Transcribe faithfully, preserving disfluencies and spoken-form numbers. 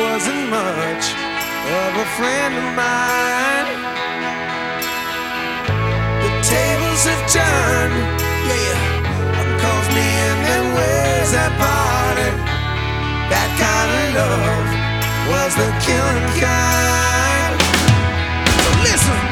wasn't much of a friend of mine. The tables have turned, yeah. One calls me and then where's that party? That kind of love was the killing kind. So listen.